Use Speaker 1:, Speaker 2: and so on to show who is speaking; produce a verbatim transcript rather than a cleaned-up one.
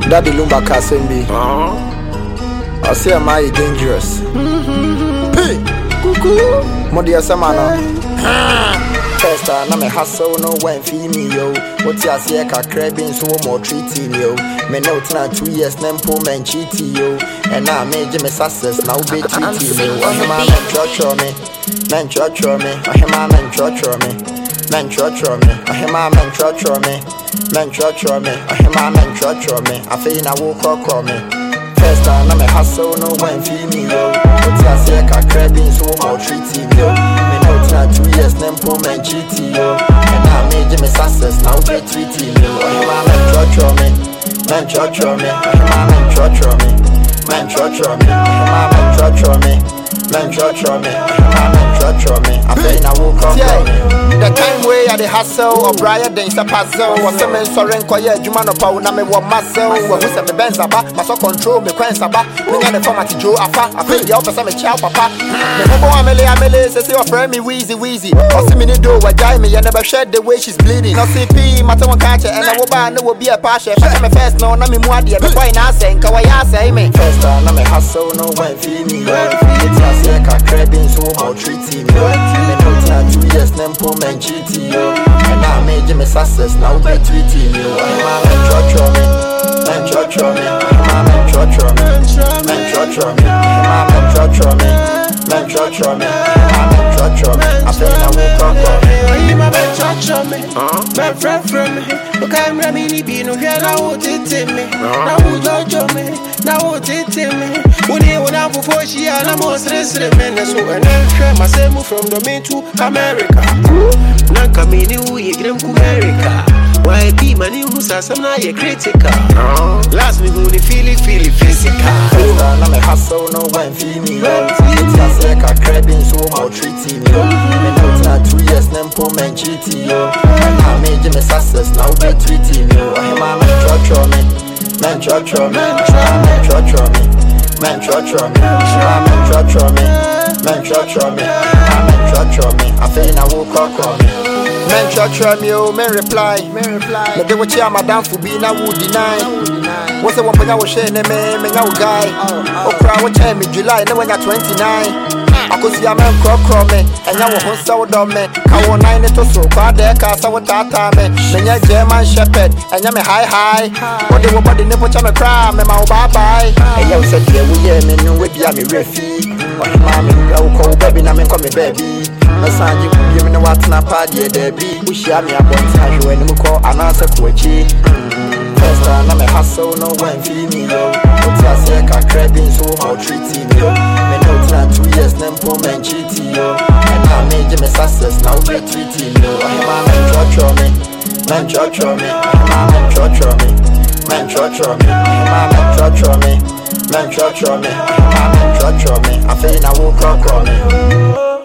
Speaker 1: Daddy Lumba Kasembi. I say am I dangerous? Hey, cuckoo. Modia Samana. First time I'm a hustle, no one fee me yo. What you say, a crabbing so more treating yo. Me no time two years, Nempo man cheating yo. And I made me success now be treating yo. Oh, man, church on me. Man, church on me. Oh, man, church on me. Man, church on me. Oh, man, church on me. Man, church on me. Oh, man, church on me. I feel I walk or me. First time I'm a hustle, no one fee me yo. What you say, a crabbing so more treating yo. Me no time two years, Nempo man cheating yo. And I made me success now be treating yo. Oh, man, church on me. Man, church on me. Oh, man, church on me. Man, church on me. Oh, man, church on me. Man, church on me. Oh, man, church on me. I feel I woke up on me. The time way I the hustle or Brian Dance a puzzle. Was some sorry quiet, you man of power, me one muscle. What was a Benz about? My so control me quench about. Me and the format Joe Afa. I feel the officer me chow papa. Me hobo Amelie Amelie says your friend me wheezy wheezy. Or see me do what die me and never shed the way she's bleeding. No C P, my tongue catcher and I will buy no will be a passion. Fashion me first no, no me mwadi and the boy now saying Kawaya say me. First time I'm a hustle, no one feel me. It's a sick a crabbing so more treating me. Me no time two years, Nempo man cheating yo. And I made me success now be treating you. Man, church on me. Man, church on me. Man, church on me. Man, church on me. Man, church on me. Man, church on me. Man, church on me. I feel I woke up on me.
Speaker 2: Man, church on me. Man, friend from me. Look I'm Ramini Bean, who can I would it in me. Now who judge on me. Now would it in me. When you went out before she and I'm most resident men. So and then share myself from the main to America. Nanka me new ye get to America. Why be money who's a some now you're critical. Last me who feel it, feel it physical.
Speaker 1: I'm a hustle, no one feel me. It's a sick a crabbing so more treating you. Me no time two years, Nempo man cheating you. And I made me success now be treating you. Man, church on me. Man, church on me. Man, church on me. Man, church on me. Man, church on me. Man, church on me. Man, church on me. I feel I woke up on me. Men church on me, oh, men reply. Men reply. But they were cheer madam for being I would deny. What's the one when I was sharing a man, men out guy? Oh, crowd, what time in July, no one at twenty-nine. I could see a man croak from me, and now one sound on me. I want nine to so bad there, cast I would that time. Then you're German shepherd, and you're high high. What they were body nipple chama cry, me my bye bye. And you said, yeah, we hear me, no, we be a me refi. But mammy, go call baby, now me come me baby. My son, you give me no what's not party, there be. We share me a bunch of you and we call an answer to a cheat. First time I'm a hustle, no one feel me yo. What's a sick a crabbing so more treating yo. Me no time two years, Nempo man cheating yo. And I made me success now be treating yo. Man, church on me. Man, church on me. Man, church on me. Man, church on me. Man, church on me. Man, church on me. Man, church on me. I feel I woke up on me.